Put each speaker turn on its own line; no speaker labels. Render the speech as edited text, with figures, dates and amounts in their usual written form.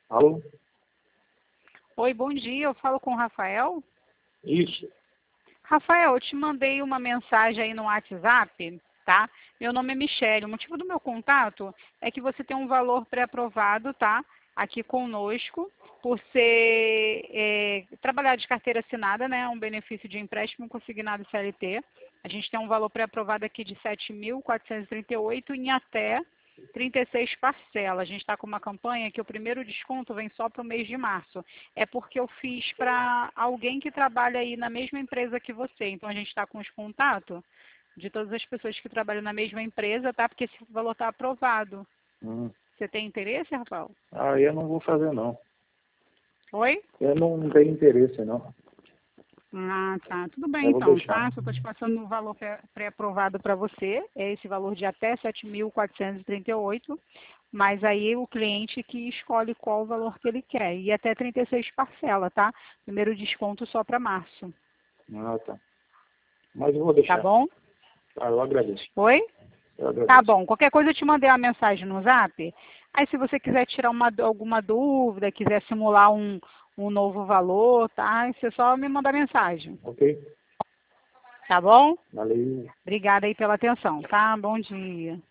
Alô?
Oi, bom dia. Eu falo com o Rafael.
Isso.
Rafael, eu te mandei uma mensagem aí no WhatsApp, tá? Meu nome é Michele. O motivo do meu contato é que você tem um valor pré-aprovado, tá? Aqui conosco, por ser trabalhar de carteira assinada, né? Um benefício de empréstimo consignado CLT. A gente tem um valor pré-aprovado aqui de 7.438 em até 36 parcelas. A gente está com uma campanha que o primeiro desconto vem só para o mês de março. É porque eu fiz para alguém que trabalha aí na mesma empresa que você. Então a gente está com os contatos de todas as pessoas que trabalham na mesma empresa, tá? Porque esse valor está aprovado. Você tem interesse, Rafael?
Ah, eu não vou fazer, não.
Oi?
Eu não tenho interesse, não.
Ah, tá. Tudo bem
Eu vou
então,
deixar.
tá? Só estou te passando o valor pré-aprovado para você. É esse valor de até 7.438. Mas aí o cliente que escolhe qual o valor que ele quer. E até 36 parcela, tá? Primeiro desconto só para março.
Ah, tá. Mas eu vou
Tá
deixar.
bom?
Ah, eu agradeço.
Oi?
Eu
Tá
agradeço.
bom. Qualquer coisa eu te mandei uma mensagem no Zap. Aí se você quiser tirar alguma dúvida, quiser simular um novo valor, tá? Aí você só me mandar mensagem.
Ok?
Tá bom?
Valeu.
Obrigada aí pela atenção, tá? Bom dia.